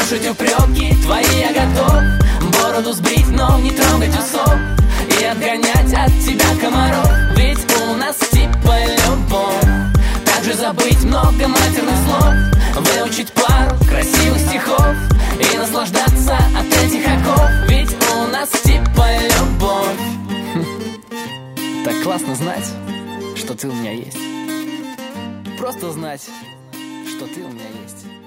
слушать упреки твои я готов. Бороду сбрить, но не трогать усов, и отгонять от тебя комаров. Ведь у нас типа любовь. Также забыть много матерных слов, выучить пару красивых стихов и наслаждаться от этих оков. Ведь у нас типа любовь. Так классно знать, что ты у меня есть. Просто знать, что ты у меня есть.